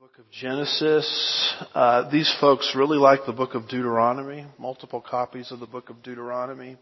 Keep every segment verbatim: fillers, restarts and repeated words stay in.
Book of Genesis. Uh, these folks really like the book of Deuteronomy, multiple copies of the book of Deuteronomy.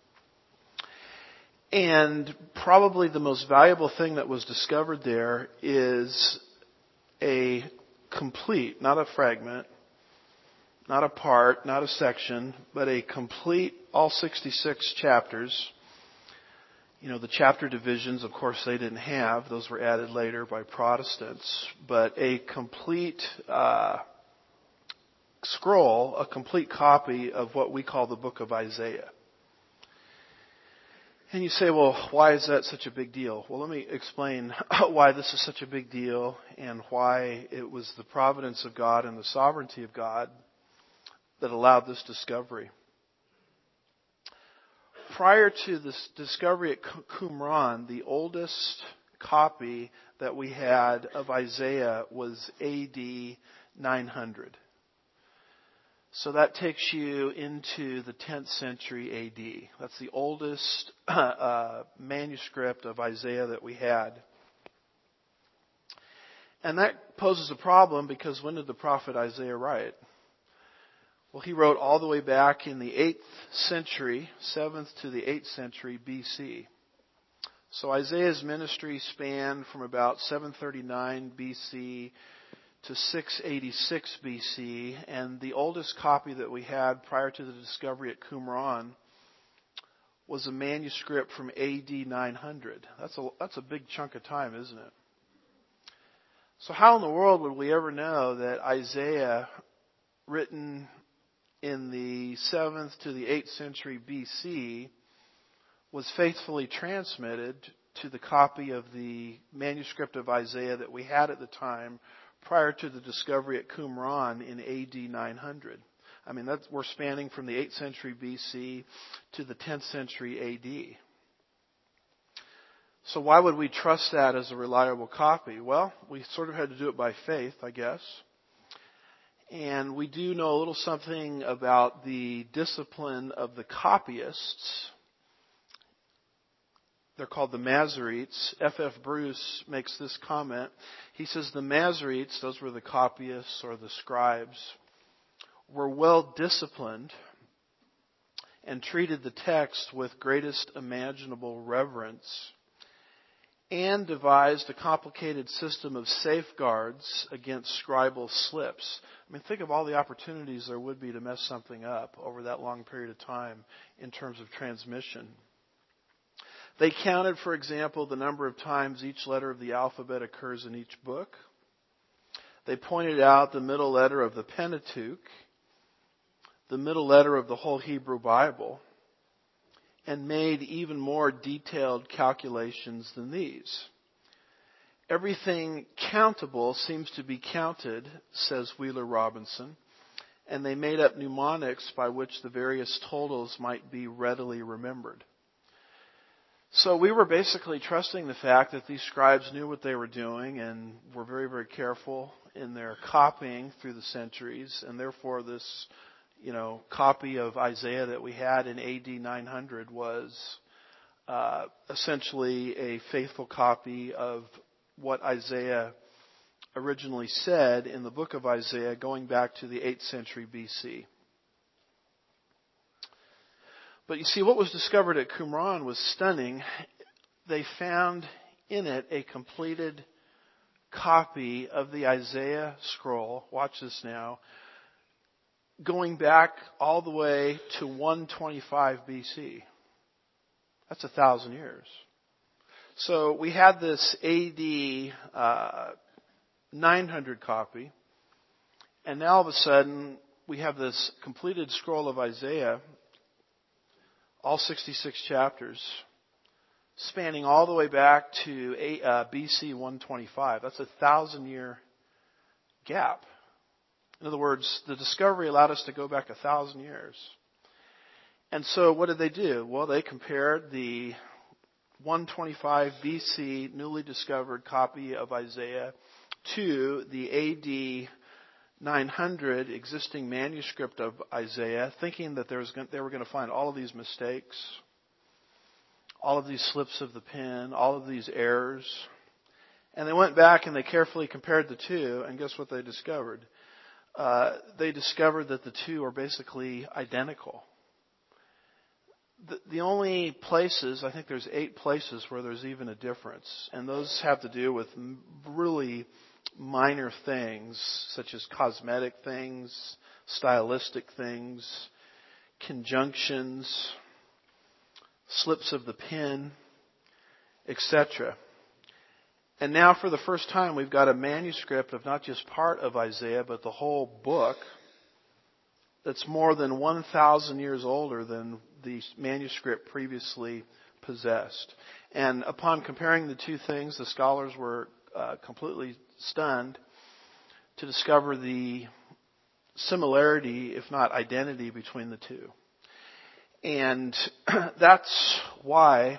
And probably the most valuable thing that was discovered there is a complete, not a fragment, not a part, not a section, but a complete, all sixty-six chapters. You know, the chapter divisions, of course, they didn't have. Those were added later by Protestants. But a complete uh, scroll, a complete copy of what we call the book of Isaiah. And you say, well, why is that such a big deal? Well, let me explain why this is such a big deal and why it was the providence of God and the sovereignty of God that allowed this discovery. Prior to this discovery at Qumran, the oldest copy that we had of Isaiah was A D nine hundred. So that takes you into the tenth century A D. That's the oldest uh, manuscript of Isaiah that we had. And that poses a problem because when did the prophet Isaiah write? Well, he wrote all the way back in the eighth century, seventh to the eighth century B C. So Isaiah's ministry spanned from about seven thirty-nine B C to six eighty-six B C, and the oldest copy that we had prior to the discovery at Qumran was a manuscript from A D nine hundred. That's a, that's a big chunk of time, isn't it? So how in the world would we ever know that Isaiah, written in the seventh to the eighth century B C, was faithfully transmitted to the copy of the manuscript of Isaiah that we had at the time prior to the discovery at Qumran in A D nine hundred? I mean, that's, we're spanning from the eighth century B C to the tenth century A D. So why would we trust that as a reliable copy? Well, we sort of had to do it by faith, I guess. And we do know a little something about the discipline of the copyists. They're called the Masoretes. F F Bruce makes this comment. He says the Masoretes, those were the copyists or the scribes, were well disciplined and treated the text with greatest imaginable reverence, and devised a complicated system of safeguards against scribal slips. I mean, think of all the opportunities there would be to mess something up over that long period of time in terms of transmission. They counted, for example, the number of times each letter of the alphabet occurs in each book. They pointed out the middle letter of the Pentateuch, the middle letter of the whole Hebrew Bible, and made even more detailed calculations than these. Everything countable seems to be counted, says Wheeler Robinson, and they made up mnemonics by which the various totals might be readily remembered. So we were basically trusting the fact that these scribes knew what they were doing and were very, very careful in their copying through the centuries, and therefore this you know, copy of Isaiah that we had in A D nine hundred was uh, essentially a faithful copy of what Isaiah originally said in the book of Isaiah going back to the eighth century B C. But you see, what was discovered at Qumran was stunning. They found in it a completed copy of the Isaiah scroll. Watch this now. Going back all the way to one twenty-five B C. That's a thousand years. So we had this A D uh, nine hundred copy, and now all of a sudden we have this completed scroll of Isaiah, all sixty-six chapters, spanning all the way back to uh, B C one twenty-five. That's a thousand year gap. In other words, the discovery allowed us to go back a thousand years. And so what did they do? Well, they compared the one twenty-five B C newly discovered copy of Isaiah to the A D nine hundred existing manuscript of Isaiah, thinking that there was going, they were going to find all of these mistakes, all of these slips of the pen, all of these errors. And they went back and they carefully compared the two, and guess what they discovered? Uh, they discovered that the two are basically identical. The, the only places, I think there's eight places where there's even a difference, and those have to do with really minor things, such as cosmetic things, stylistic things, conjunctions, slips of the pen, et cetera. And now for the first time we've got a manuscript of not just part of Isaiah, but the whole book that's more than one thousand years older than the manuscript previously possessed. And upon comparing the two things, the scholars were uh, completely stunned to discover the similarity, if not identity, between the two. And that's why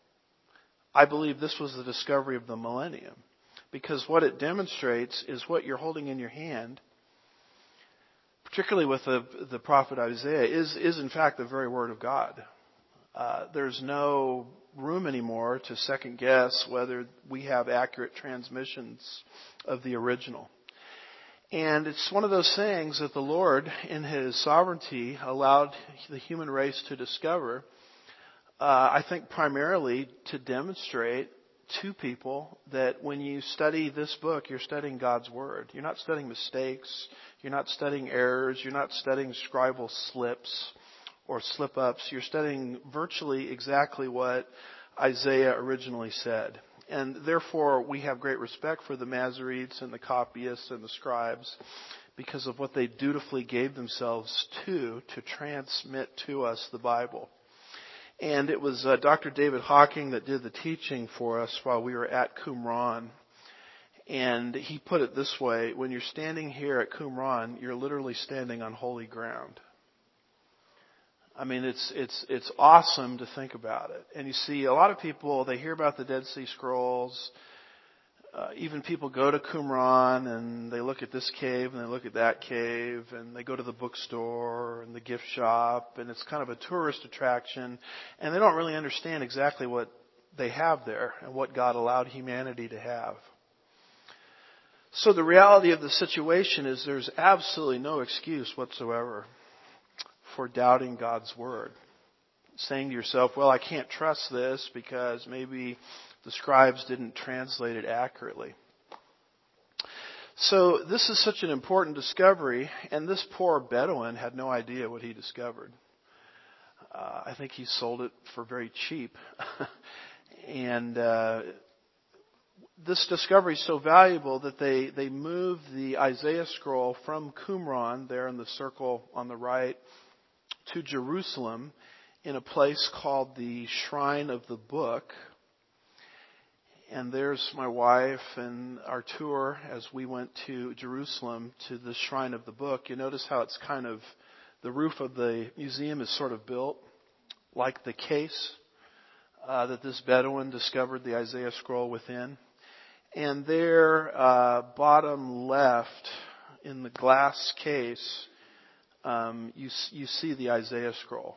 I believe this was the discovery of the millennium. Because what it demonstrates is what you're holding in your hand, particularly with the, the prophet Isaiah, is, is in fact the very word of God. Uh, there's no room anymore to second guess whether we have accurate transmissions of the original. And it's one of those things that the Lord, in His sovereignty, allowed the human race to discover, uh, I think primarily to demonstrate to people that when you study this book, you're studying God's Word. You're not studying mistakes. You're not studying errors. You're not studying scribal slips or slip-ups. You're studying virtually exactly what Isaiah originally said. And therefore, we have great respect for the Masoretes and the copyists and the scribes because of what they dutifully gave themselves to, to transmit to us the Bible. And it was uh, Doctor David Hawking that did the teaching for us while we were at Qumran. And he put it this way: when you're standing here at Qumran, you're literally standing on holy ground. I mean, it's it's it's awesome to think about it. And you see, a lot of people, they hear about the Dead Sea Scrolls. Uh, even people go to Qumran and they look at this cave and they look at that cave and they go to the bookstore and the gift shop, and it's kind of a tourist attraction, and they don't really understand exactly what they have there and what God allowed humanity to have. So the reality of the situation is there's absolutely no excuse whatsoever for doubting God's Word. Saying to yourself, well, I can't trust this because maybe the scribes didn't translate it accurately. So this is such an important discovery, and this poor Bedouin had no idea what he discovered. Uh, I think he sold it for very cheap. and uh, this discovery is so valuable that they, they moved the Isaiah scroll from Qumran, there in the circle on the right, to Jerusalem in a place called the Shrine of the Book. And there's my wife and our tour as we went to Jerusalem to the Shrine of the Book. You notice how it's kind of, the roof of the museum is sort of built like the case uh, that this Bedouin discovered the Isaiah scroll within. And there, uh, bottom left in the glass case, um, you you see the Isaiah scroll.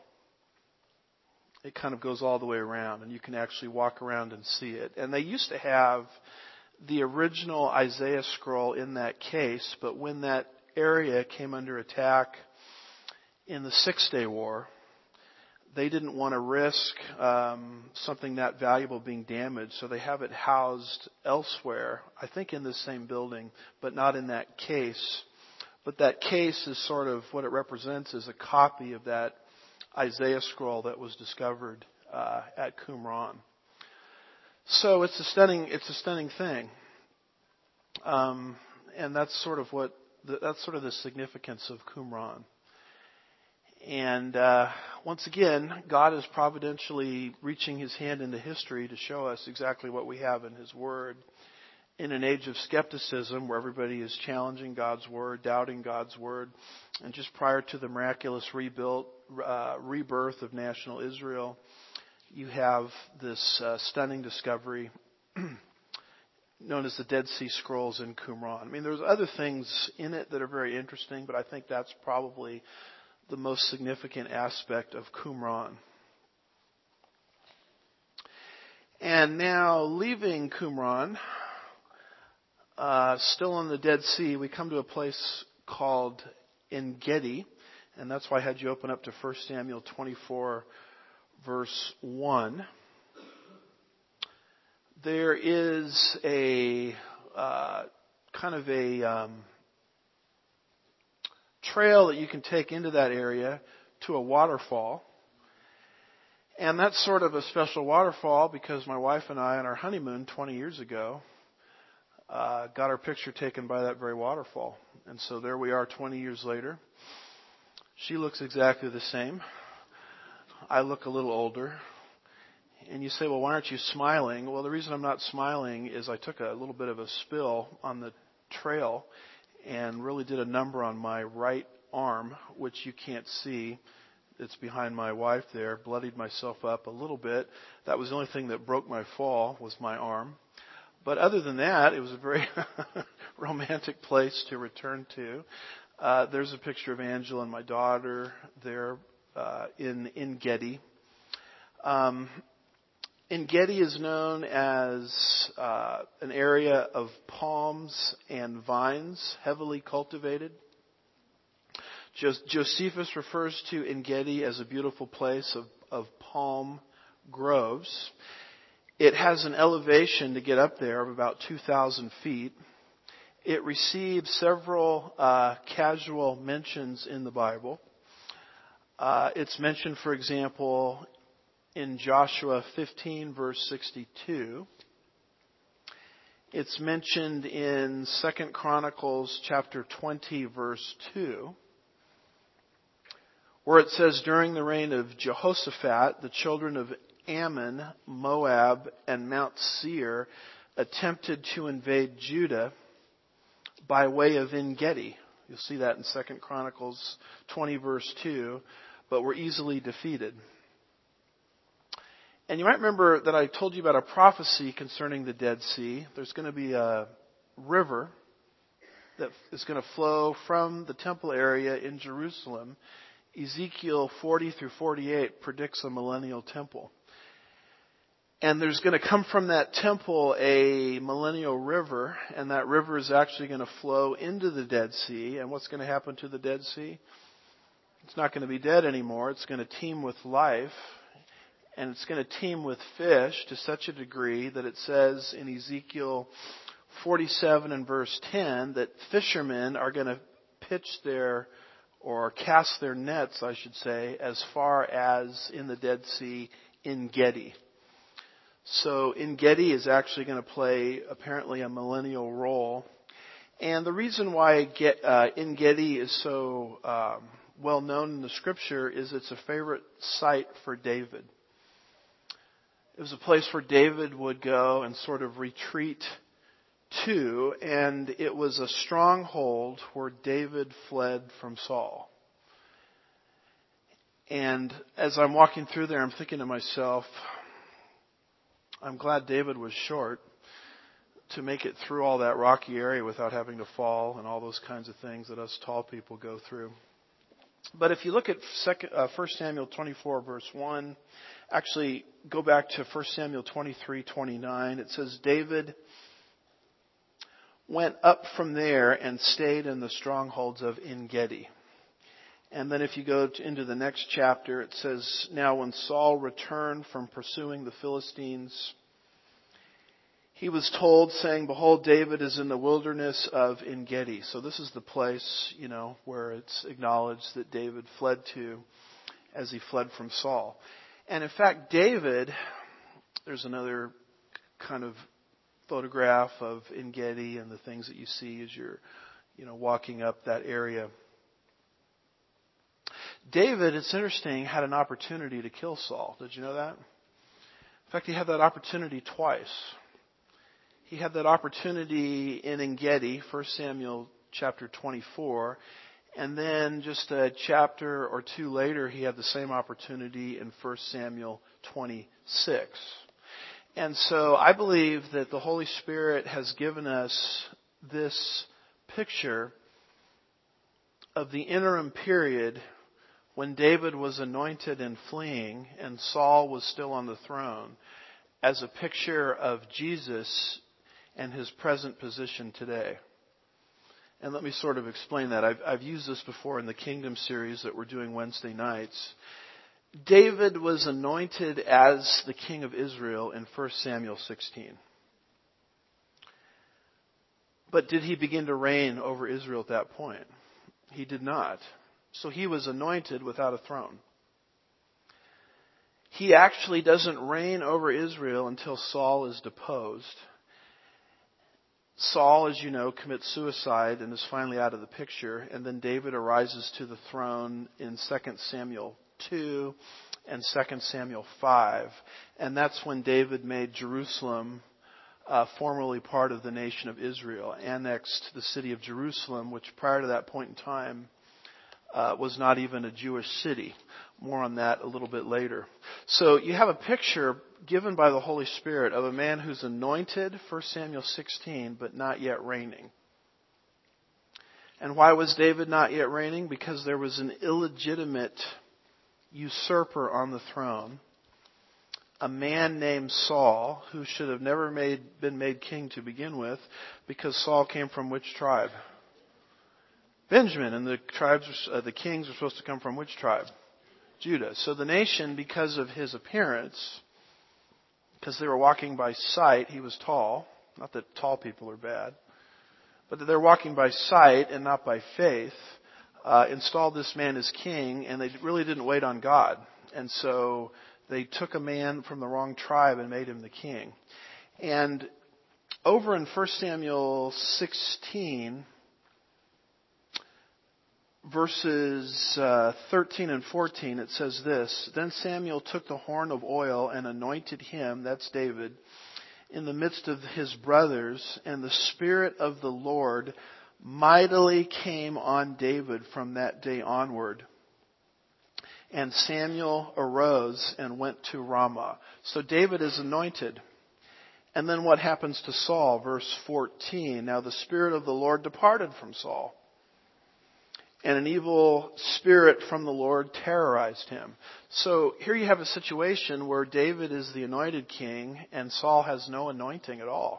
It kind of goes all the way around, and you can actually walk around and see it. And they used to have the original Isaiah scroll in that case, but when that area came under attack in the Six-Day War, they didn't want to risk um, something that valuable being damaged, so they have it housed elsewhere, I think in the same building, but not in that case. But that case is sort of, what it represents is a copy of that Isaiah scroll that was discovered uh, at Qumran. So it's a stunning, it's a stunning thing, um, and that's sort of what the, that's sort of the significance of Qumran. And uh, once again, God is providentially reaching His hand into history to show us exactly what we have in His Word. In an age of skepticism where everybody is challenging God's Word, doubting God's Word, and just prior to the miraculous rebuilt, uh, rebirth of national Israel, you have this uh, stunning discovery known as the Dead Sea Scrolls in Qumran. I mean, there's other things in it that are very interesting, but I think that's probably the most significant aspect of Qumran. And now, leaving Qumran, uh, still on the Dead Sea, we come to a place called En Gedi, and that's why I had you open up to First Samuel twenty-four, verse one. There is a uh, kind of a um, trail that you can take into that area to a waterfall. And that's sort of a special waterfall because my wife and I on our honeymoon twenty years ago uh, got our picture taken by that very waterfall. And so there we are twenty years later. She looks exactly the same. I look a little older. And you say, well, why aren't you smiling? Well, the reason I'm not smiling is I took a little bit of a spill on the trail and really did a number on my right arm, which you can't see. It's behind my wife there. Bloodied myself up a little bit. That was the only thing that broke my fall was my arm. But other than that, it was a very romantic place to return to. Uh, there's a picture of Angela and my daughter there uh, in En Gedi. Um, En Gedi is known as uh, an area of palms and vines, heavily cultivated. Josephus refers to En Gedi as a beautiful place of, of palm groves. It has an elevation to get up there of about two thousand feet. It receives several uh, casual mentions in the Bible. Uh, it's mentioned, for example, in Joshua fifteen, verse sixty-two. It's mentioned in Second Chronicles chapter twenty, verse two. Where it says, during the reign of Jehoshaphat, the children of Ammon, Moab, and Mount Seir attempted to invade Judah by way of En Gedi. You'll see that in Second Chronicles twenty, verse two, but were easily defeated. And you might remember that I told you about a prophecy concerning the Dead Sea. There's going to be a river that is going to flow from the temple area in Jerusalem. Ezekiel forty through forty-eight predicts a millennial temple. And there's going to come from that temple a millennial river, and that river is actually going to flow into the Dead Sea. And what's going to happen to the Dead Sea? It's not going to be dead anymore. It's going to teem with life. And it's going to teem with fish to such a degree that it says in Ezekiel forty-seven and verse ten that fishermen are going to pitch their, or cast their nets, I should say, as far as in the Dead Sea, En Gedi. So En Gedi is actually going to play apparently a millennial role. And the reason why uh, En Gedi is so um, well known in the Scripture is it's a favorite site for David. It was a place where David would go and sort of retreat to, and it was a stronghold where David fled from Saul. And as I'm walking through there, I'm thinking to myself, I'm glad David was short to make it through all that rocky area without having to fall and all those kinds of things that us tall people go through. But if you look at First Samuel twenty-four, verse one, actually go back to First Samuel twenty-three, twenty-nine. It says, David went up from there and stayed in the strongholds of En Gedi. And then if you go to, into the next chapter, it says, now when Saul returned from pursuing the Philistines, he was told, saying, behold, David is in the wilderness of En Gedi. So this is the place, you know, where it's acknowledged that David fled to as he fled from Saul. And in fact, David, there's another kind of photograph of En Gedi and the things that you see as you're, you know, walking up that area. David, it's interesting, had an opportunity to kill Saul. Did you know that? In fact, he had that opportunity twice. He had that opportunity in En Gedi, First Samuel chapter twenty-four, and then just a chapter or two later, he had the same opportunity in First Samuel twenty-six. And so I believe that the Holy Spirit has given us this picture of the interim period when David was anointed and fleeing and Saul was still on the throne, as a picture of Jesus and his present position today. And let me sort of explain that. I've, I've used this before in the Kingdom series that we're doing Wednesday nights. David was anointed as the king of Israel in First Samuel sixteen. But did he begin to reign over Israel at that point? He did not. So he was anointed without a throne. He actually doesn't reign over Israel until Saul is deposed. Saul, as you know, commits suicide and is finally out of the picture. And then David arises to the throne in Second Samuel two and Second Samuel five. And that's when David made Jerusalem, uh, formerly part of the nation of Israel, annexed the city of Jerusalem, which prior to that point in time uh, was not even a Jewish city. More on that a little bit later. So you have a picture given by the Holy Spirit of a man who's anointed, First Samuel sixteen, but not yet reigning. And why was David not yet reigning? Because there was an illegitimate usurper on the throne, a man named Saul, who should have never made, been made king to begin with, because Saul came from which tribe? Benjamin, and the tribes, uh, the kings were supposed to come from which tribe? Judah. So the nation, because of his appearance, because they were walking by sight, he was tall. Not that tall people are bad, but that they're walking by sight and not by faith, uh, installed this man as king, and they really didn't wait on God. And so they took a man from the wrong tribe and made him the king. And over in First Samuel sixteen, verses uh, thirteen and fourteen, it says this: Then Samuel took the horn of oil and anointed him, that's David, in the midst of his brothers, and the Spirit of the Lord mightily came on David from that day onward. And Samuel arose and went to Ramah. So David is anointed. And then what happens to Saul? Verse fourteen, Now the Spirit of the Lord departed from Saul, and an evil spirit from the Lord terrorized him. So here you have a situation where David is the anointed king and Saul has no anointing at all.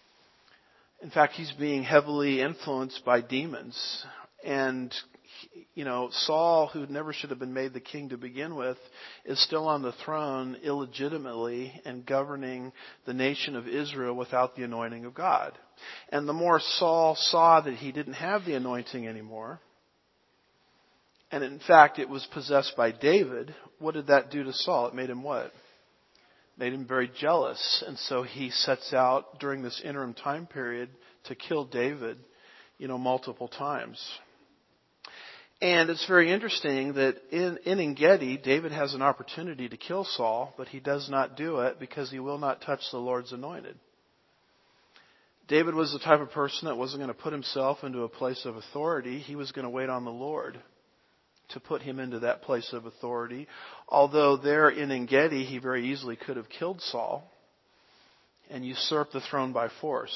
In fact, he's being heavily influenced by demons. And, you know, Saul, who never should have been made the king to begin with, is still on the throne illegitimately and governing the nation of Israel without the anointing of God. And the more Saul saw that he didn't have the anointing anymore, and in fact, it was possessed by David, what did that do to Saul? It made him what? It made him very jealous. And so he sets out during this interim time period to kill David, you know, multiple times. And it's very interesting that in, in En-Gedi, David has an opportunity to kill Saul, but he does not do it because he will not touch the Lord's anointed. David was the type of person that wasn't going to put himself into a place of authority. He was going to wait on the Lord to put him into that place of authority. Although there in En-Gedi, he very easily could have killed Saul and usurped the throne by force.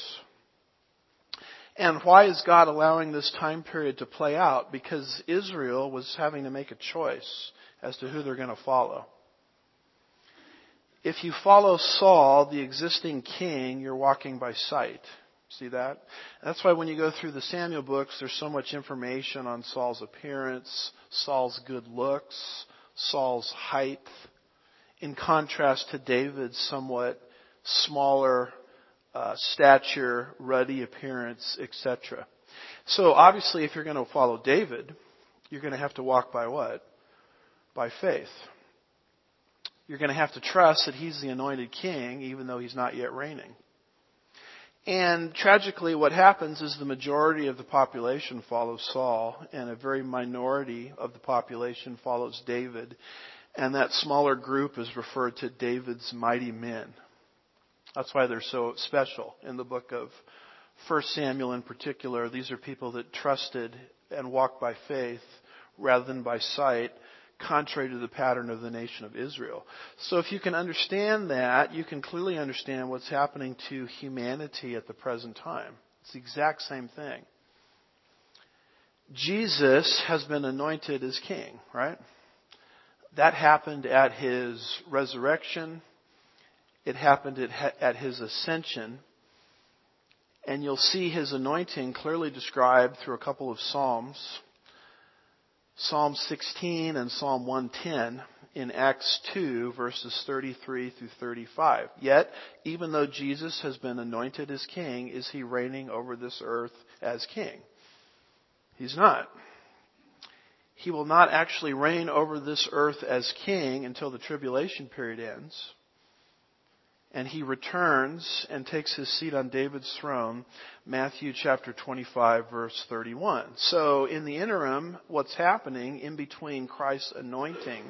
And why is God allowing this time period to play out? Because Israel was having to make a choice as to who they're going to follow. If you follow Saul, the existing king, you're walking by sight. See that? That's why when you go through the Samuel books, there's so much information on Saul's appearance, Saul's good looks, Saul's height, in contrast to David's somewhat smaller uh, stature, ruddy appearance, et cetera. So obviously, if you're going to follow David, you're going to have to walk by what? By faith. You're going to have to trust that he's the anointed king, even though he's not yet reigning. And tragically, what happens is the majority of the population follows Saul, and a very minority of the population follows David. And that smaller group is referred to David's mighty men. That's why they're so special in the book of First Samuel in particular. These are people that trusted and walked by faith rather than by sight, contrary to the pattern of the nation of Israel. So if you can understand that, you can clearly understand what's happening to humanity at the present time. It's the exact same thing. Jesus has been anointed as king, right? That happened at his resurrection. It happened at his ascension. And you'll see his anointing clearly described through a couple of Psalms. Psalm sixteen and Psalm one ten in Acts two, verses thirty-three through thirty-five. Yet, even though Jesus has been anointed as king, is he reigning over this earth as king? He's not. He will not actually reign over this earth as king until the tribulation period ends. And he returns and takes his seat on David's throne, Matthew chapter twenty-five, verse thirty-one. So in the interim, what's happening in between Christ's anointing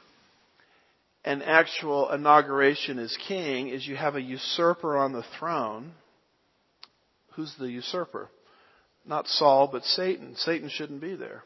and actual inauguration as king is you have a usurper on the throne. Who's the usurper? Not Saul, but Satan. Satan shouldn't be there.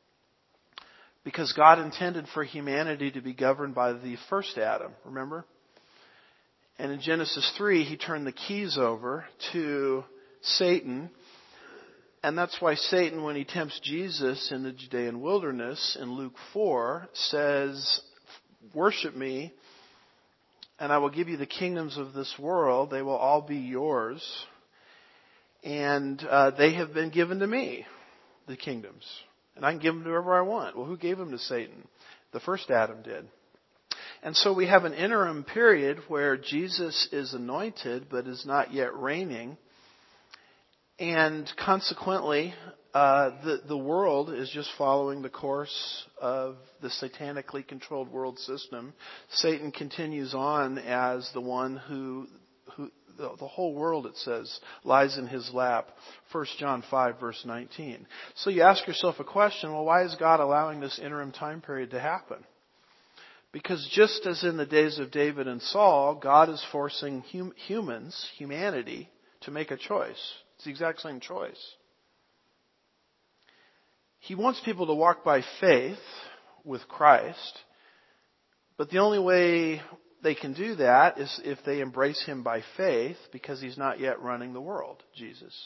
Because God intended for humanity to be governed by the first Adam, remember? And in Genesis three, he turned the keys over to Satan. And that's why Satan, when he tempts Jesus in the Judean wilderness in Luke four, says, worship me, and I will give you the kingdoms of this world. They will all be yours. And uh, they have been given to me, the kingdoms. And I can give them to whoever I want. Well, who gave them to Satan? The first Adam did. And so we have an interim period where Jesus is anointed but is not yet reigning. And consequently, uh, the, the world is just following the course of the satanically controlled world system. Satan continues on as the one who, who the, the whole world, it says, lies in his lap. First John five, verse nineteen. So you ask yourself a question, well, why is God allowing this interim time period to happen? Because just as in the days of David and Saul, God is forcing hum- humans, humanity, to make a choice. It's the exact same choice. He wants people to walk by faith with Christ, but the only way they can do that is if they embrace Him by faith, because He's not yet running the world, Jesus.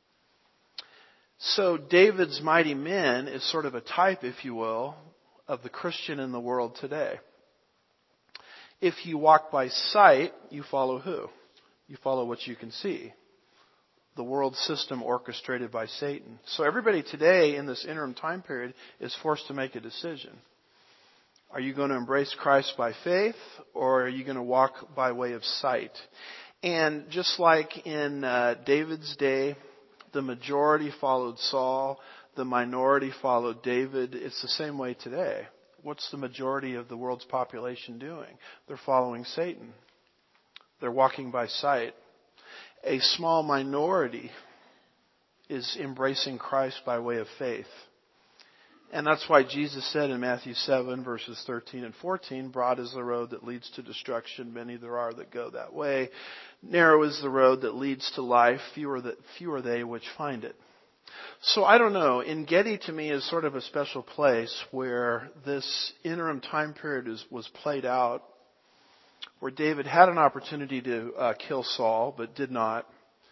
So David's mighty men is sort of a type, if you will, of the Christian in the world today. If you walk by sight, you follow who? You follow what you can see. The world system orchestrated by Satan. So everybody today in this interim time period is forced to make a decision. Are you going to embrace Christ by faith, or are you going to walk by way of sight? And just like in uh, David's day, the majority followed Saul, the minority followed David, it's the same way today. What's the majority of the world's population doing? They're following Satan. They're walking by sight. A small minority is embracing Christ by way of faith. And that's why Jesus said in Matthew seven, verses thirteen and fourteen, broad is the road that leads to destruction. Many there are that go that way. Narrow is the road that leads to life. Fewer that, fewer they which find it. So I don't know. En-Gedi to me is sort of a special place where this interim time period is, was played out, where David had an opportunity to uh, kill Saul, but did not.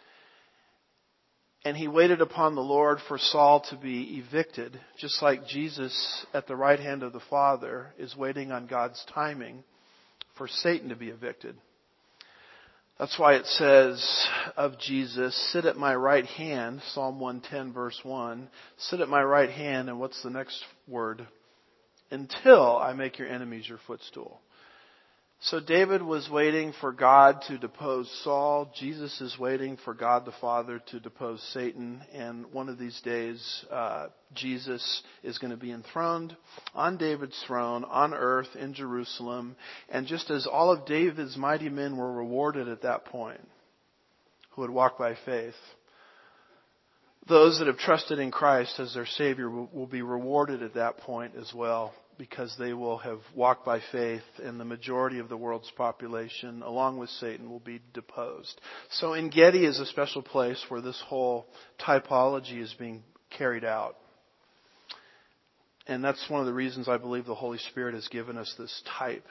And he waited upon the Lord for Saul to be evicted, just like Jesus at the right hand of the Father is waiting on God's timing for Satan to be evicted. That's why it says of Jesus, sit at my right hand, Psalm one ten, verse one, sit at my right hand, and what's the next word? Until I make your enemies your footstool. So David was waiting for God to depose Saul. Jesus is waiting for God the Father to depose Satan. And one of these days, uh, Jesus is going to be enthroned on David's throne on earth in Jerusalem. And just as all of David's mighty men were rewarded at that point, who had walked by faith, those that have trusted in Christ as their Savior will, will be rewarded at that point as well, because they will have walked by faith, and the majority of the world's population, along with Satan, will be deposed. So En-Gedi is a special place where this whole typology is being carried out. And that's one of the reasons I believe the Holy Spirit has given us this type.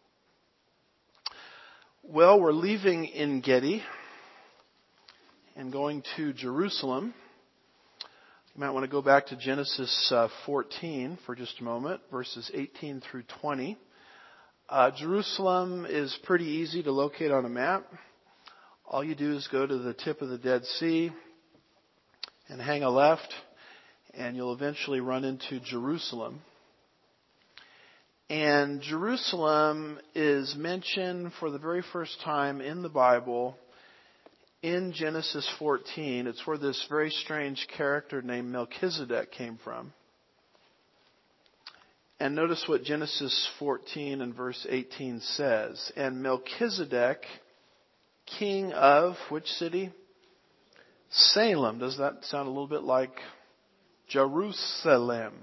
Well, we're leaving En-Gedi and going to Jerusalem. You might want to go back to Genesis uh, fourteen for just a moment, verses eighteen through twenty. Uh, Jerusalem is pretty easy to locate on a map. All you do is go to the tip of the Dead Sea and hang a left, and you'll eventually run into Jerusalem. And Jerusalem is mentioned for the very first time in the Bible in Genesis fourteen. It's where this very strange character named Melchizedek came from. And notice what Genesis fourteen and verse eighteen says. And Melchizedek, king of which city? Salem. Does that sound a little bit like Jerusalem?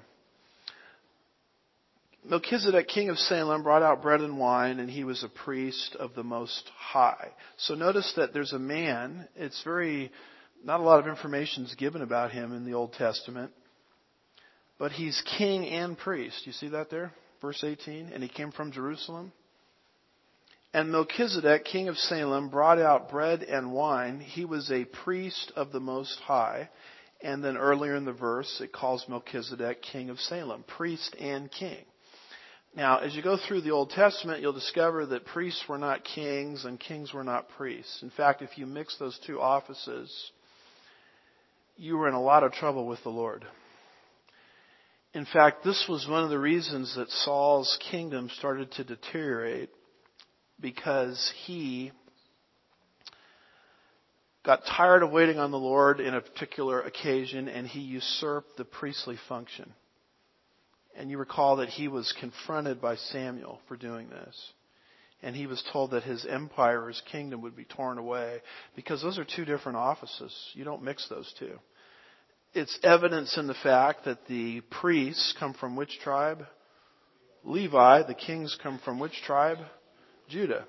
Melchizedek, king of Salem, brought out bread and wine, and he was a priest of the Most High. So notice that there's a man. It's very, not a lot of information is given about him in the Old Testament. But he's king and priest. You see that there? Verse eighteen. And he came from Jerusalem. And Melchizedek, king of Salem, brought out bread and wine. He was a priest of the Most High. And then earlier in the verse, it calls Melchizedek king of Salem, priest and king. Now, as you go through the Old Testament, you'll discover that priests were not kings and kings were not priests. In fact, if you mix those two offices, you were in a lot of trouble with the Lord. In fact, this was one of the reasons that Saul's kingdom started to deteriorate, because he got tired of waiting on the Lord in a particular occasion, and he usurped the priestly function. And you recall that he was confronted by Samuel for doing this. And he was told that his empire, his kingdom, would be torn away, because those are two different offices. You don't mix those two. It's evidence in the fact that the priests come from which tribe? Levi. The kings come from which tribe? Judah.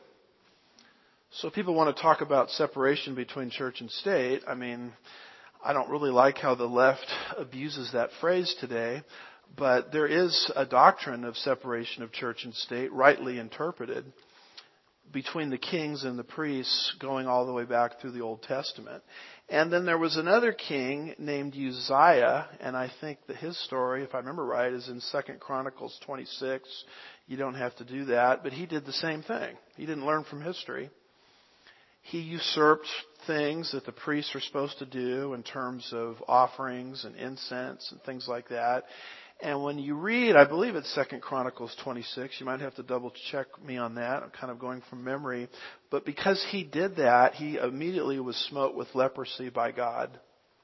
So people want to talk about separation between church and state. I mean, I don't really like how the left abuses that phrase today, but there is a doctrine of separation of church and state, rightly interpreted, between the kings and the priests going all the way back through the Old Testament. And then there was another king named Uzziah, and I think that his story, if I remember right, is in Second Chronicles twenty-six. You don't have to do that, but he did the same thing. He didn't learn from history. He usurped things that the priests were supposed to do in terms of offerings and incense and things like that. And when you read, I believe it's Second Chronicles twenty-six, you might have to double check me on that. I'm kind of going from memory. But because he did that, he immediately was smote with leprosy by God.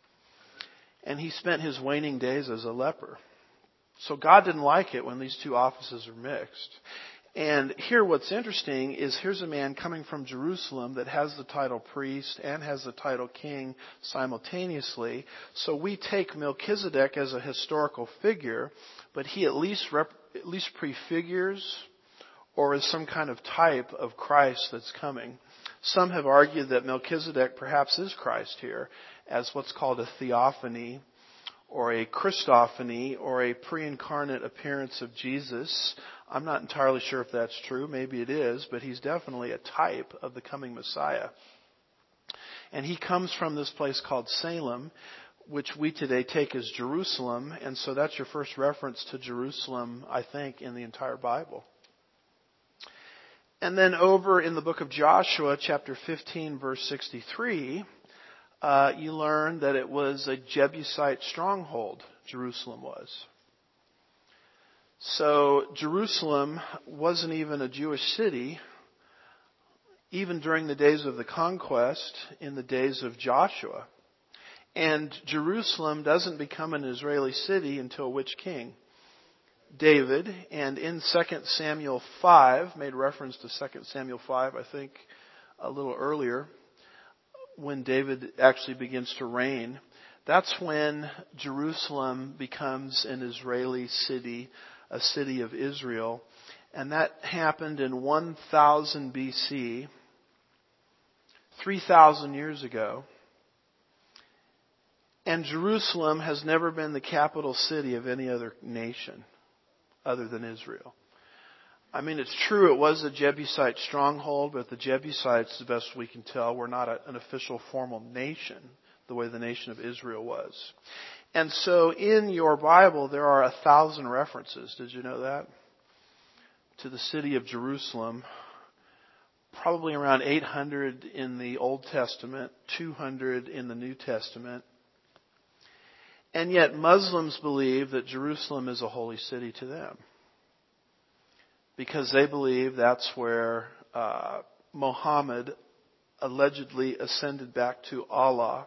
And he spent his waning days as a leper. So God didn't like it when these two offices are mixed. And here what's interesting is here's a man coming from Jerusalem that has the title priest and has the title king simultaneously. So we take Melchizedek as a historical figure, but he at least rep, at least prefigures or is some kind of type of Christ that's coming. Some have argued that Melchizedek perhaps is Christ here as what's called a theophany, or a Christophany, or a pre-incarnate appearance of Jesus. I'm not entirely sure if that's true. Maybe it is, but he's definitely a type of the coming Messiah. And he comes from this place called Salem, which we today take as Jerusalem. And so that's your first reference to Jerusalem, I think, in the entire Bible. And then over in the book of Joshua, chapter fifteen, verse sixty-three, Uh, you learn that it was a Jebusite stronghold, Jerusalem was. So Jerusalem wasn't even a Jewish city, even during the days of the conquest, in the days of Joshua. And Jerusalem doesn't become an Israeli city until which king? David. And in Second Samuel five, made reference to Second Samuel five, I think, a little earlier, when David actually begins to reign, that's when Jerusalem becomes an Israeli city, a city of Israel. And that happened in one thousand B C, three thousand years ago. And Jerusalem has never been the capital city of any other nation other than Israel. I mean, it's true it was a Jebusite stronghold, but the Jebusites, the best we can tell, were not a, an official formal nation the way the nation of Israel was. And so in your Bible, there are a thousand references, did you know that? To the city of Jerusalem, probably around eight hundred in the Old Testament, two hundred in the New Testament. And yet Muslims believe that Jerusalem is a holy city to them, because they believe that's where uh, Muhammad allegedly ascended back to Allah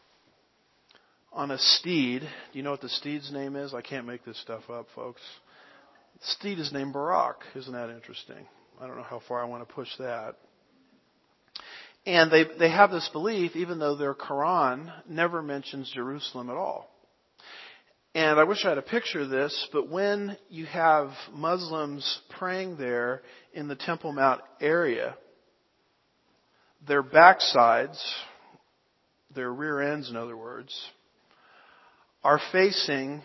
on a steed. Do you know what the steed's name is? I can't make this stuff up, folks. The steed is named Barak. Isn't that interesting? I don't know how far I want to push that. And they they have this belief, even though their Quran never mentions Jerusalem at all. And I wish I had a picture of this, but when you have Muslims praying there in the Temple Mount area, their backsides, their rear ends in other words, are facing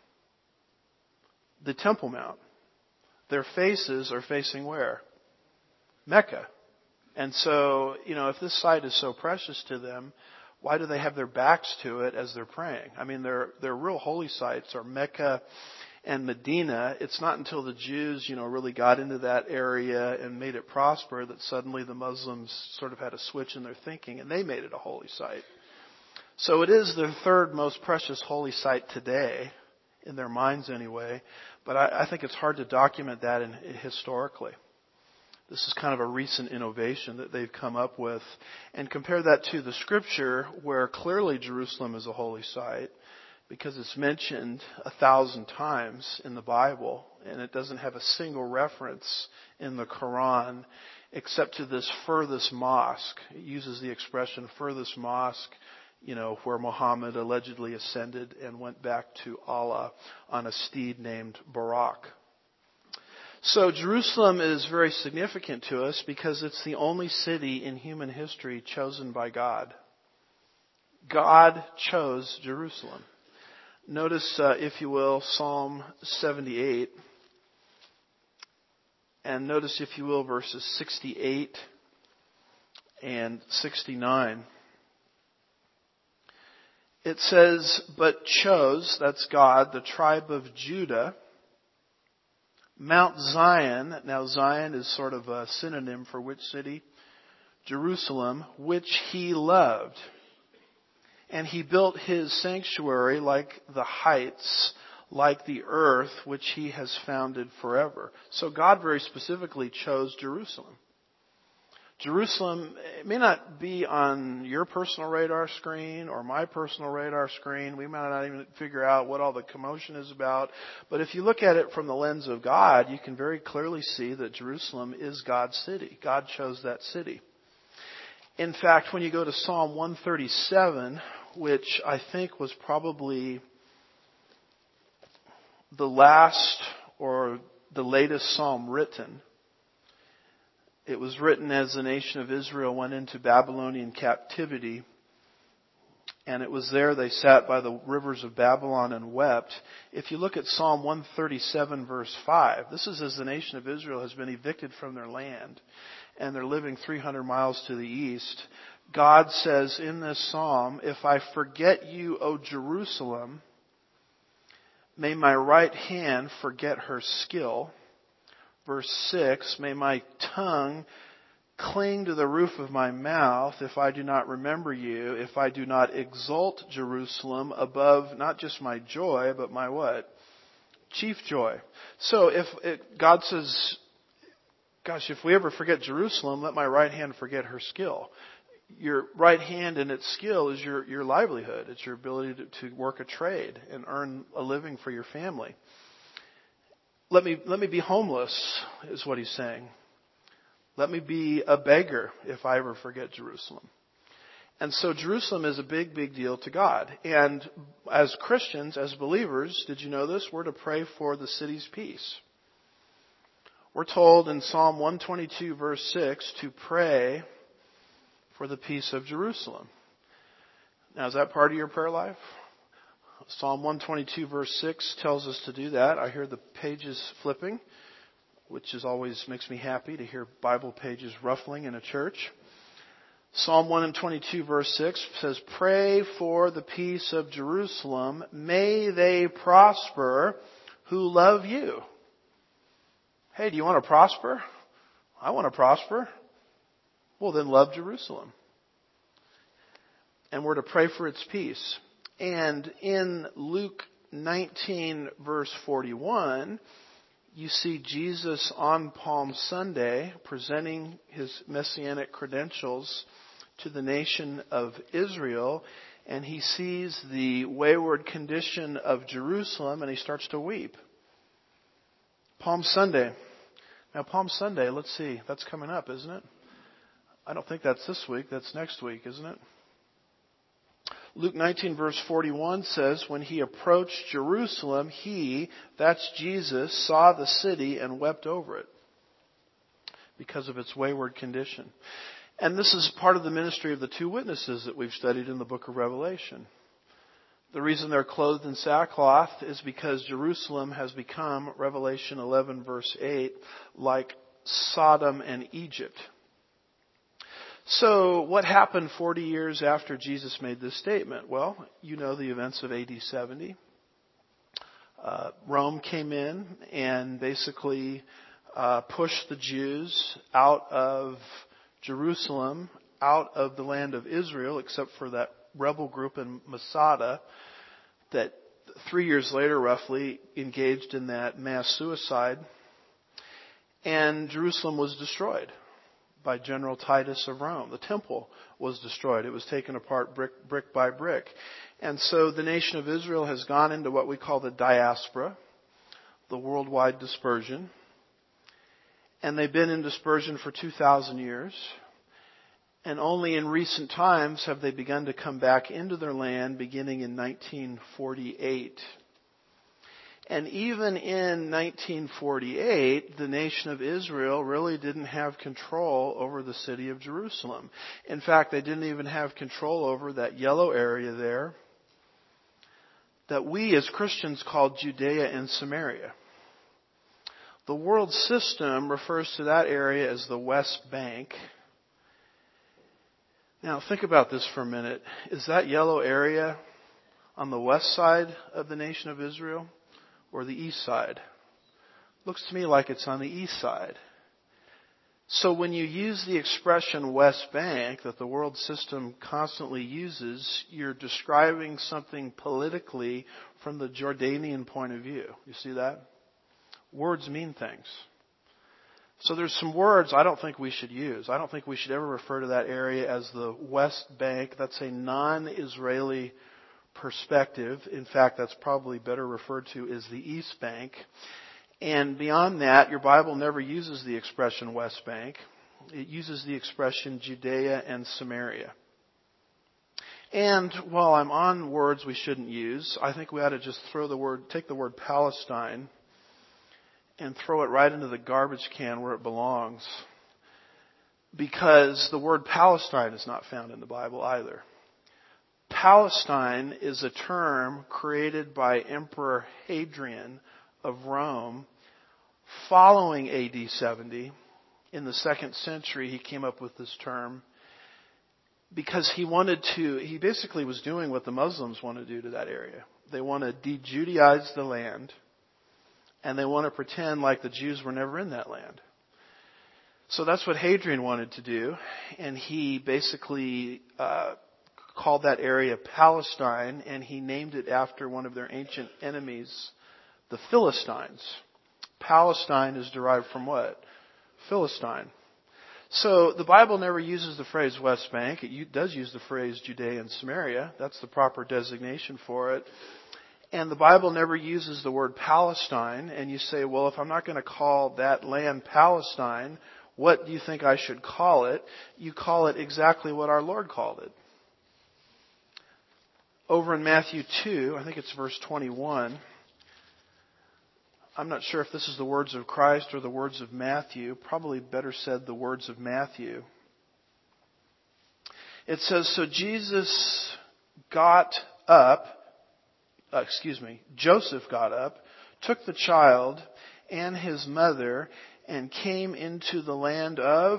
the Temple Mount. Their faces are facing where? Mecca. And so, you know, if this site is so precious to them, why do they have their backs to it as they're praying? I mean, their their real holy sites are Mecca and Medina. It's not until the Jews, you know, really got into that area and made it prosper that suddenly the Muslims sort of had a switch in their thinking and they made it a holy site. So it is their third most precious holy site today, in their minds anyway. But I, I think it's hard to document that in, historically. This is kind of a recent innovation that they've come up with. And compare that to the scripture where clearly Jerusalem is a holy site because it's mentioned a thousand times in the Bible and it doesn't have a single reference in the Quran except to this furthest mosque. It uses the expression furthest mosque, you know, where Muhammad allegedly ascended and went back to Allah on a steed named Barak. So Jerusalem is very significant to us because it's the only city in human history chosen by God. God chose Jerusalem. Notice, uh, if you will, Psalm seventy-eight. And notice, if you will, verses sixty-eight and sixty-nine. It says, but chose, that's God, the tribe of Judah, Mount Zion. Now Zion is sort of a synonym for which city? Jerusalem, which he loved. And he built his sanctuary like the heights, like the earth, which he has founded forever. So God very specifically chose Jerusalem. Jerusalem, it may not be on your personal radar screen or my personal radar screen. We might not even figure out what all the commotion is about. But if you look at it from the lens of God, you can very clearly see that Jerusalem is God's city. God chose that city. In fact, when you go to Psalm one thirty-seven, which I think was probably the last or the latest psalm written, it was written as the nation of Israel went into Babylonian captivity. And it was there they sat by the rivers of Babylon and wept. If you look at Psalm one thirty-seven verse five, this is as the nation of Israel has been evicted from their land. And they're living three hundred miles to the east. God says in this psalm, if I forget you, O Jerusalem, may my right hand forget her skill. Verse six, may my tongue cling to the roof of my mouth if I do not remember you, if I do not exalt Jerusalem above not just my joy, but my what? Chief joy. So if it, God says, gosh, if we ever forget Jerusalem, let my right hand forget her skill. Your right hand and its skill is your, your livelihood. It's your ability to, to work a trade and earn a living for your family. Let me, let me be homeless, is what he's saying. Let me be a beggar if I ever forget Jerusalem. And so Jerusalem is a big, big deal to God. And as Christians, as believers, did you know this? We're to pray for the city's peace. We're told in Psalm one twenty-two verse six to pray for the peace of Jerusalem. Now, is that part of your prayer life? Psalm one twenty-two verse six tells us to do that. I hear the pages flipping, which is always makes me happy to hear Bible pages ruffling in a church. Psalm one twenty-two verse six says, pray for the peace of Jerusalem. May they prosper who love you. Hey, do you want to prosper? I want to prosper. Well, then love Jerusalem. And we're to pray for its peace. And in Luke nineteen, verse forty-one, you see Jesus on Palm Sunday presenting his messianic credentials to the nation of Israel. And he sees the wayward condition of Jerusalem and he starts to weep. Palm Sunday. Now, Palm Sunday, let's see, that's coming up, isn't it? I don't think that's this week. That's next week, isn't it? Luke nineteen, verse forty-one says, when he approached Jerusalem, he, that's Jesus, saw the city and wept over it because of its wayward condition. And this is part of the ministry of the two witnesses that we've studied in the book of Revelation. The reason they're clothed in sackcloth is because Jerusalem has become, Revelation eleven, verse eight, like Sodom and Egypt. So what happened forty years after Jesus made this statement? Well, you know the events of A D seventy. Uh, Rome came in and basically uh, pushed the Jews out of Jerusalem, out of the land of Israel, except for that rebel group in Masada that three years later roughly engaged in that mass suicide. And Jerusalem was destroyed by General Titus of Rome. The temple was destroyed. It was taken apart brick, brick by brick. And so the nation of Israel has gone into what we call the diaspora, the worldwide dispersion. And they've been in dispersion for two thousand years. And only in recent times have they begun to come back into their land, beginning in nineteen forty-eight. And even in nineteen forty-eight, the nation of Israel really didn't have control over the city of Jerusalem. In fact, they didn't even have control over that yellow area there that we as Christians call Judea and Samaria. The world system refers to that area as the West Bank. Now, think about this for a minute. Is that yellow area on the west side of the nation of Israel or the east side? Looks to me like it's on the east side. So when you use the expression West Bank that the world system constantly uses, you're describing something politically from the Jordanian point of view. You see that? Words mean things. So there's some words I don't think we should use. I don't think we should ever refer to that area as the West Bank. That's a non-Israeli perspective. In fact, that's probably better referred to as the East Bank. And beyond that, your Bible never uses the expression West Bank. It uses the expression Judea and Samaria. And while I'm on words we shouldn't use, I think we ought to just throw the word, take the word Palestine and throw it right into the garbage can where it belongs. Because the word Palestine is not found in the Bible either. Palestine is a term created by Emperor Hadrian of Rome following A D seventy. In the second century, he came up with this term because he wanted to, he basically was doing what the Muslims want to do to that area. They want to de-Judaize the land. And they want to pretend like the Jews were never in that land. So that's what Hadrian wanted to do. And he basically uh, called that area Palestine, and he named it after one of their ancient enemies, the Philistines. Palestine is derived from what? Philistine. So the Bible never uses the phrase West Bank. It does use the phrase Judea and Samaria. That's the proper designation for it. And the Bible never uses the word Palestine. And you say, well, if I'm not going to call that land Palestine, what do you think I should call it? You call it exactly what our Lord called it. Over in Matthew two, I think it's verse twenty-one. I'm not sure if this is the words of Christ or the words of Matthew. Probably better said the words of Matthew. It says, so Jesus got up. Uh, excuse me, Joseph got up, took the child and his mother, and came into the land of,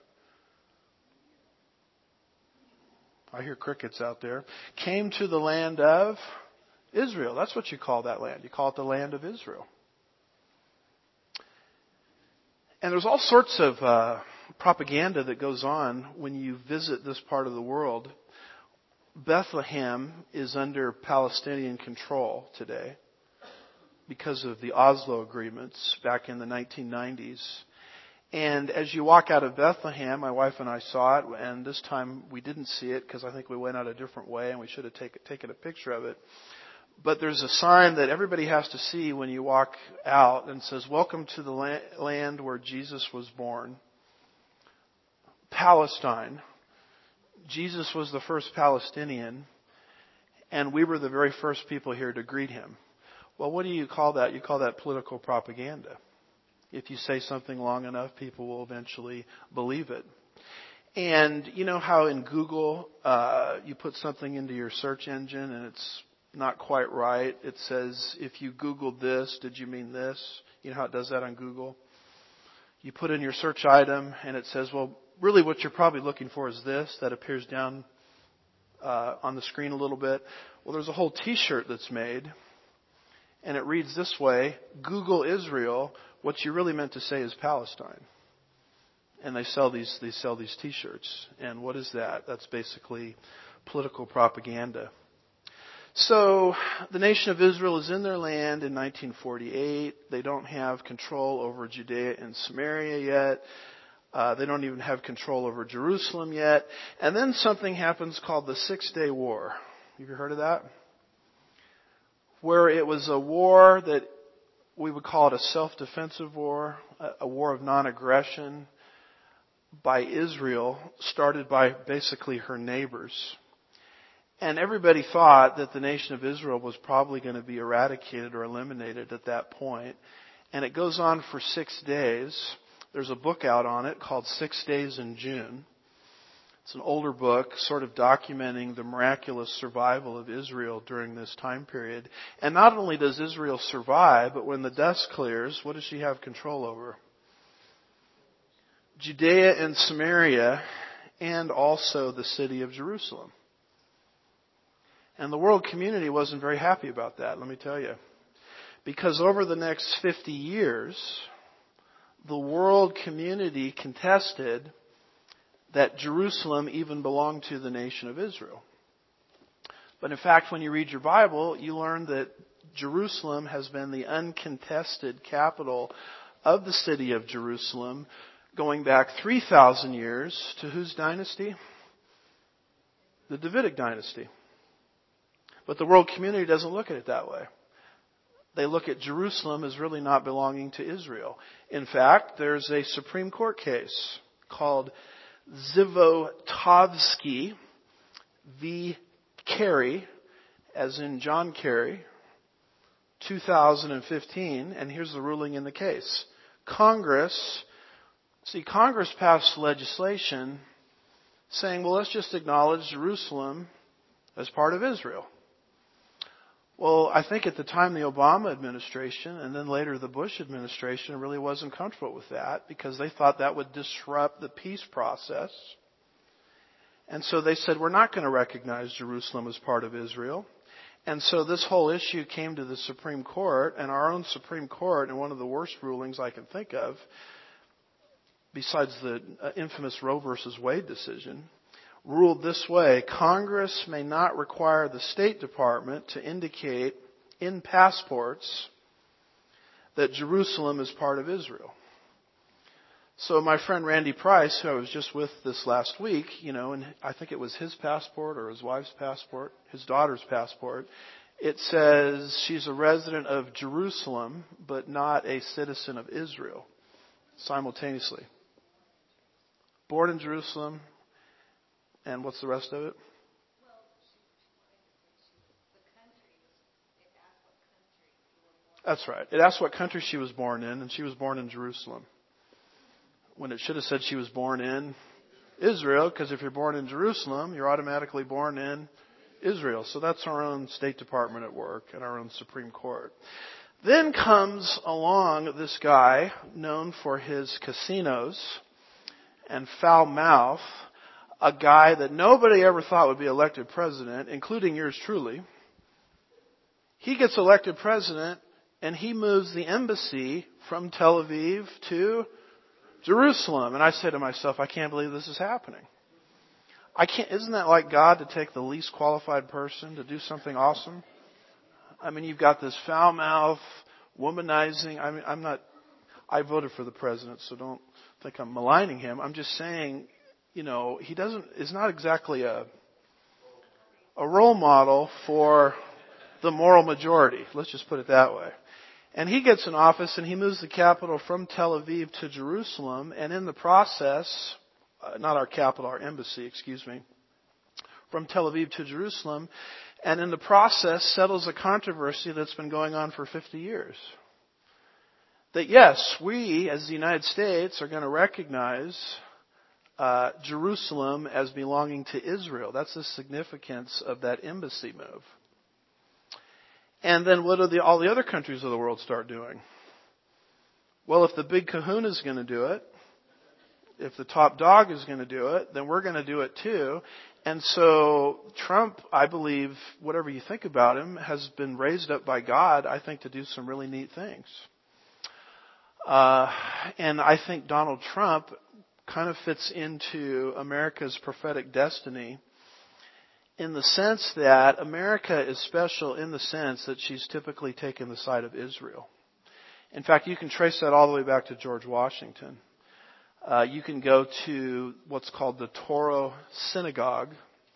I hear crickets out there, came to the land of Israel. That's what you call that land. You call it the land of Israel. And there's all sorts of uh, propaganda that goes on when you visit this part of the world. Bethlehem is under Palestinian control today because of the Oslo agreements back in the nineteen nineties. And as you walk out of Bethlehem, my wife and I saw it, and this time we didn't see it because I think we went out a different way and we should have take, taken a picture of it. But there's a sign that everybody has to see when you walk out and says, "Welcome to the la- land where Jesus was born." Palestine. Jesus was the first Palestinian, and we were the very first people here to greet him. Well, what do you call that? You call that political propaganda. If you say something long enough, people will eventually believe it. And you know how in Google, uh, you put something into your search engine and it's not quite right. It says, if you Googled this, did you mean this? You know how it does that on Google? You put in your search item and it says, well, really what you're probably looking for is this. That appears down uh, on the screen a little bit. Well, there's a whole T-shirt that's made. And it reads this way: Google Israel. What you really meant to say is Palestine. And they sell these, they sell these T-shirts. And what is that? That's basically political propaganda. So the nation of Israel is in their land in nineteen forty-eight. They don't have control over Judea and Samaria yet. Uh, they don't even have control over Jerusalem yet. And then something happens called the Six-Day War. Have you heard of that? Where it was a war that we would call it a self-defensive war, a war of non-aggression by Israel, started by basically her neighbors. And everybody thought that the nation of Israel was probably going to be eradicated or eliminated at that point. And it goes on for six days. There's a book out on it called Six Days in June. It's an older book sort of documenting the miraculous survival of Israel during this time period. And not only does Israel survive, but when the dust clears, what does she have control over? Judea and Samaria, and also the city of Jerusalem. And the world community wasn't very happy about that, let me tell you. Because over the next fifty years, the world community contested that Jerusalem even belonged to the nation of Israel. But in fact, when you read your Bible, you learn that Jerusalem has been the uncontested capital of the city of Jerusalem going back three thousand years to whose dynasty? The Davidic dynasty. But the world community doesn't look at it that way. They look at Jerusalem as really not belonging to Israel. In fact, there's a Supreme Court case called Zivotofsky v. Kerry, as in John Kerry, two thousand fifteen, and here's the ruling in the case. Congress, see, Congress passed legislation saying, well, let's just acknowledge Jerusalem as part of Israel. Well, I think at the time the Obama administration and then later the Bush administration really wasn't comfortable with that because they thought that would disrupt the peace process. And so they said, we're not going to recognize Jerusalem as part of Israel. And so this whole issue came to the Supreme Court, and our own Supreme Court, in one of the worst rulings I can think of, besides the infamous Roe versus Wade decision, ruled this way: Congress may not require the State Department to indicate in passports that Jerusalem is part of Israel. So my friend Randy Price, who I was just with this last week, you know, and I think it was his passport or his wife's passport, his daughter's passport, it says she's a resident of Jerusalem, but not a citizen of Israel, simultaneously. Born in Jerusalem. And what's the rest of it? Well, the country, it asked what country you were born in. That's right. It asked what country she was born in, and she was born in Jerusalem. When it should have said she was born in Israel, because if you're born in Jerusalem, you're automatically born in Israel. So that's our own State Department at work and our own Supreme Court. Then comes along this guy known for his casinos and foul mouth, a guy that nobody ever thought would be elected president, including yours truly. He gets elected president, and he moves the embassy from Tel Aviv to Jerusalem. And I say to myself, I can't believe this is happening. I can't, isn't that like God to take the least qualified person to do something awesome? I mean, you've got this foul mouth, womanizing. I mean, I'm not, I voted for the president, so don't think I'm maligning him. I'm just saying, you know, he doesn't, is not exactly a, a role model for the moral majority. Let's just put it that way. And he gets in office and he moves the capital from Tel Aviv to Jerusalem. And in the process, uh, not our capital, our embassy, excuse me, from Tel Aviv to Jerusalem. And in the process settles a controversy that's been going on for fifty years. That yes, we as the United States are going to recognize uh, Jerusalem as belonging to Israel. That's the significance of that embassy move. And then what do the, all the other countries of the world start doing? Well, if the big kahuna is going to do it, if the top dog is going to do it, then we're going to do it too. And so Trump, I believe, whatever you think about him, has been raised up by God, I think, to do some really neat things. Uh, and I think Donald Trump kind of fits into America's prophetic destiny in the sense that America is special in the sense that she's typically taken the side of Israel. In fact, you can trace that all the way back to George Washington. Uh, you can go to what's called the Toro Synagogue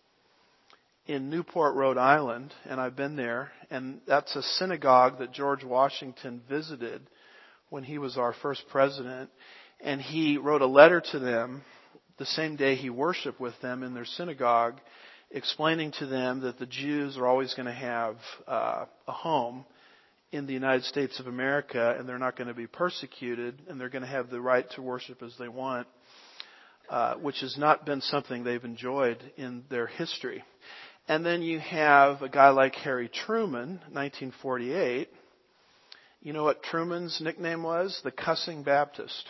in Newport, Rhode Island, and I've been there, and that's a synagogue that George Washington visited when he was our first president, and he wrote a letter to them the same day he worshiped with them in their synagogue, explaining to them that the Jews are always going to have uh, a home in the United States of America, and they're not going to be persecuted, and they're going to have the right to worship as they want, uh, which has not been something they've enjoyed in their history. And then you have a guy like Harry Truman, nineteen forty-eight. You know what Truman's nickname was? The Cussing Baptist.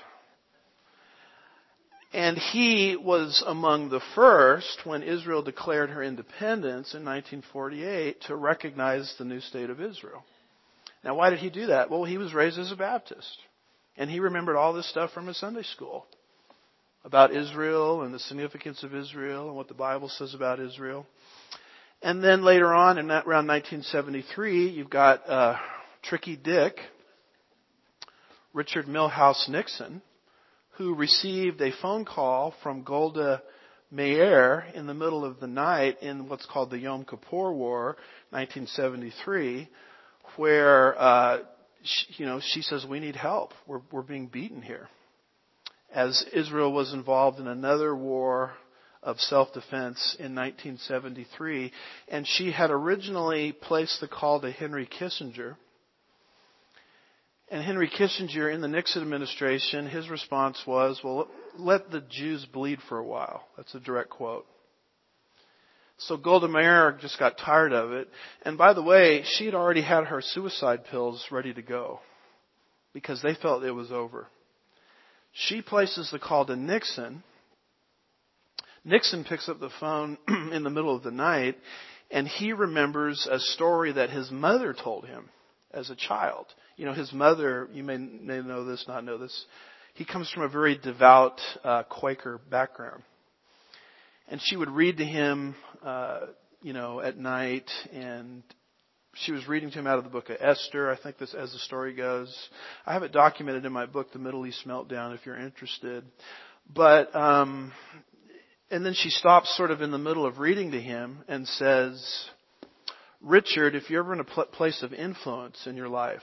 And he was among the first, when Israel declared her independence in nineteen forty-eight, to recognize the new state of Israel. Now, why did he do that? Well, he was raised as a Baptist. And he remembered all this stuff from his Sunday school about Israel and the significance of Israel and what the Bible says about Israel. And then later on, in that, around nineteen seventy-three, you've got uh, Tricky Dick, Richard Milhouse Nixon, who received a phone call from Golda Meir in the middle of the night in what's called the Yom Kippur War, nineteen seventy-three, where uh, she, you know she says, "We need help. We're we're being beaten here," as Israel was involved in another war of self-defense in nineteen seventy-three, and she had originally placed the call to Henry Kissinger. And Henry Kissinger, in the Nixon administration, his response was, well, let the Jews bleed for a while. That's a direct quote. So Golda Meir just got tired of it. And by the way, she had already had her suicide pills ready to go because they felt it was over. She places the call to Nixon. Nixon picks up the phone in the middle of the night, and he remembers a story that his mother told him as a child. You know, his mother, you may, may know this, not know this, he comes from a very devout uh, Quaker background. And she would read to him, uh, you know, at night, and she was reading to him out of the book of Esther, I think this as the story goes. I have it documented in my book, The Middle East Meltdown, if you're interested. But, um, and then she stops sort of in the middle of reading to him and says, Richard, if you're ever in a pl- place of influence in your life,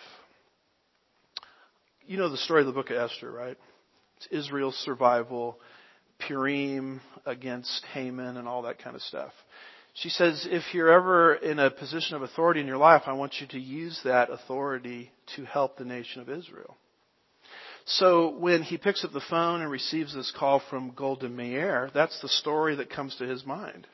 you know the story of the book of Esther, right? It's Israel's survival, Purim against Haman and all that kind of stuff. She says, if you're ever in a position of authority in your life, I want you to use that authority to help the nation of Israel. So when he picks up the phone and receives this call from Golda Meir, that's the story that comes to his mind.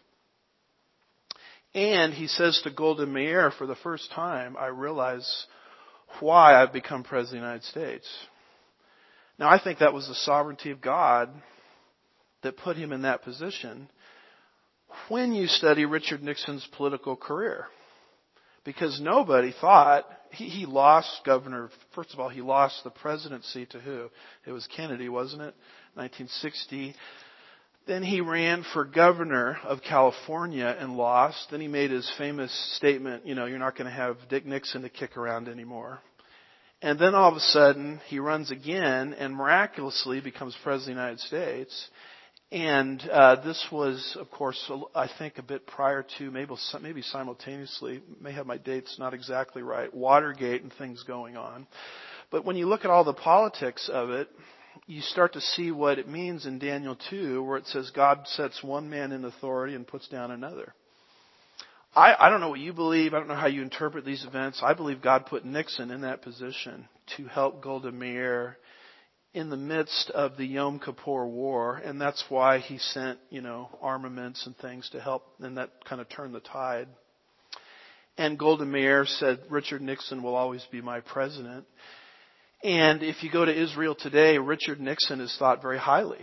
And he says to Golda Meir, for the first time, I realize why I've become President of the United States. Now, I think that was the sovereignty of God that put him in that position when you study Richard Nixon's political career. Because nobody thought, he, he lost governor, first of all, he lost the presidency to who? It was Kennedy, wasn't it? nineteen sixty. Then he ran for governor of California and lost. Then he made his famous statement, you know, you're not going to have Dick Nixon to kick around anymore. And then all of a sudden, he runs again and miraculously becomes president of the United States. And uh, this was, of course, I think a bit prior to, maybe, maybe simultaneously, may have my dates not exactly right, Watergate and things going on. But when you look at all the politics of it, you start to see what it means in Daniel two, where it says God sets one man in authority and puts down another. I, I don't know what you believe. I don't know how you interpret these events. I believe God put Nixon in that position to help Golda Meir in the midst of the Yom Kippur War, and that's why he sent, you know, armaments and things to help, and that kind of turned the tide. And Golda Meir said, Richard Nixon will always be my president. And if you go to Israel today, Richard Nixon is thought very highly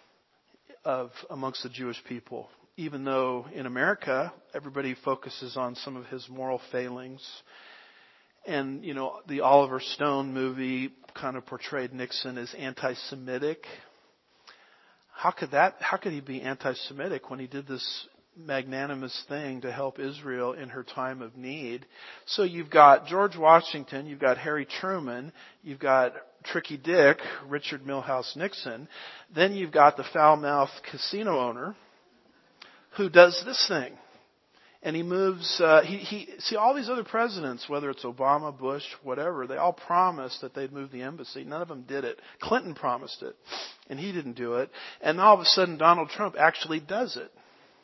of amongst the Jewish people, even though in America, everybody focuses on some of his moral failings. And, you know, the Oliver Stone movie kind of portrayed Nixon as anti-Semitic. How could that, how could he be anti-Semitic when he did this magnanimous thing to help Israel in her time of need? So you've got George Washington, you've got Harry Truman, you've got Tricky Dick, Richard Milhouse Nixon. Then you've got the foul-mouthed casino owner who does this thing. And he moves, uh, he, he, see all these other presidents, whether it's Obama, Bush, whatever, they all promised that they'd move the embassy. None of them did it. Clinton promised it, and he didn't do it. And all of a sudden, Donald Trump actually does it.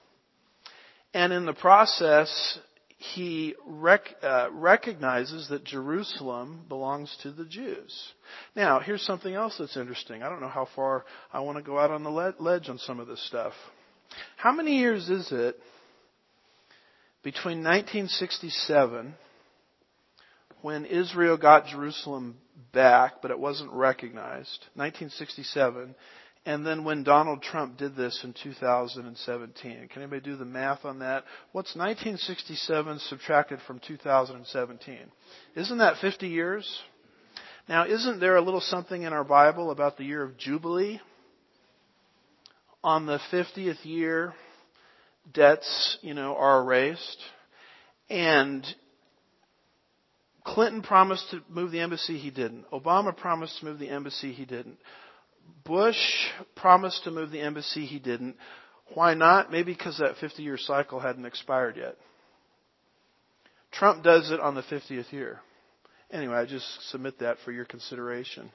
And in the process, he rec- uh, recognizes that Jerusalem belongs to the Jews. Now, here's something else that's interesting. I don't know how far I want to go out on the le- ledge on some of this stuff. How many years is it between nineteen sixty-seven, when Israel got Jerusalem back, but it wasn't recognized, nineteen sixty-seven, and then when Donald Trump did this in two thousand seventeen? Can anybody do the math on that? What's nineteen sixty-seven subtracted from two thousand seventeen? Isn't that fifty years? Now, isn't there a little something in our Bible about the year of Jubilee? On the fiftieth year, debts, you know, are erased. And Clinton promised to move the embassy, he didn't. Obama promised to move the embassy, he didn't. Bush promised to move the embassy, he didn't. Why not? Maybe because that fifty-year cycle hadn't expired yet. Trump does it on the fiftieth year. Anyway, I just submit that for your consideration.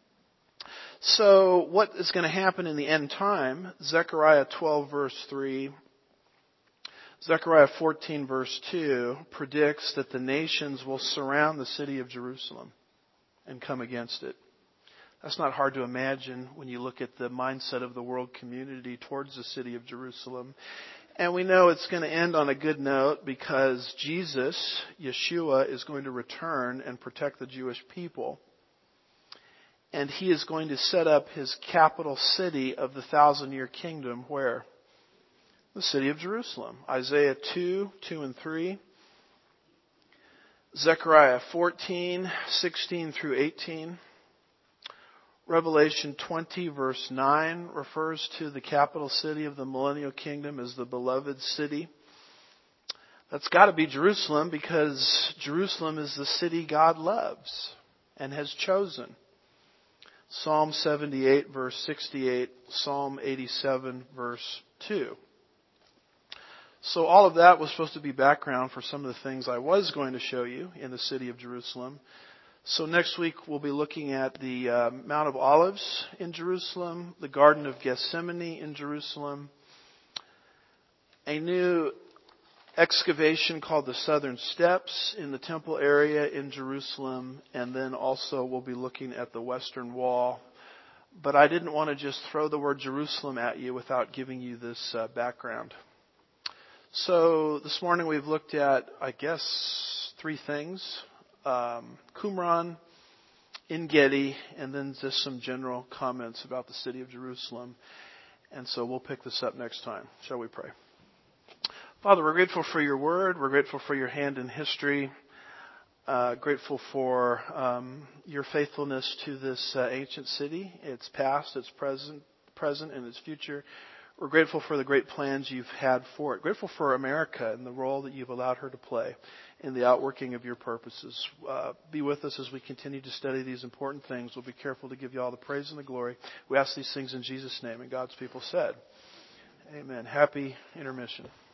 So what is going to happen in the end time? Zechariah twelve verse three, Zechariah fourteen verse two predicts that the nations will surround the city of Jerusalem and come against it. That's not hard to imagine when you look at the mindset of the world community towards the city of Jerusalem. And we know it's going to end on a good note because Jesus, Yeshua, is going to return and protect the Jewish people. And he is going to set up his capital city of the thousand-year kingdom where? The city of Jerusalem. Isaiah two, two and three. Zechariah fourteen, sixteen through eighteen. Revelation twenty verse nine refers to the capital city of the millennial kingdom as the beloved city. That's got to be Jerusalem because Jerusalem is the city God loves and has chosen. Psalm seventy-eight verse sixty-eight, Psalm eighty-seven verse two. So all of that was supposed to be background for some of the things I was going to show you in the city of Jerusalem. So next week we'll be looking at the uh, Mount of Olives in Jerusalem, the Garden of Gethsemane in Jerusalem, a new excavation called the Southern Steps in the temple area in Jerusalem, and then also we'll be looking at the Western Wall. But I didn't want to just throw the word Jerusalem at you without giving you this uh, background. So this morning we've looked at, I guess, three things. Um, Qumran, En-Gedi, and then just some general comments about the city of Jerusalem. And so we'll pick this up next time. Shall we pray? Father, we're grateful for your word. We're grateful for your hand in history. Uh, grateful for um, your faithfulness to this uh, ancient city, its past, its present, present, and its future. We're grateful for the great plans you've had for it. Grateful for America and the role that you've allowed her to play in the outworking of your purposes. Uh, be with us as we continue to study these important things. We'll be careful to give you all the praise and the glory. We ask these things in Jesus' name, and God's people said, amen. Happy intermission.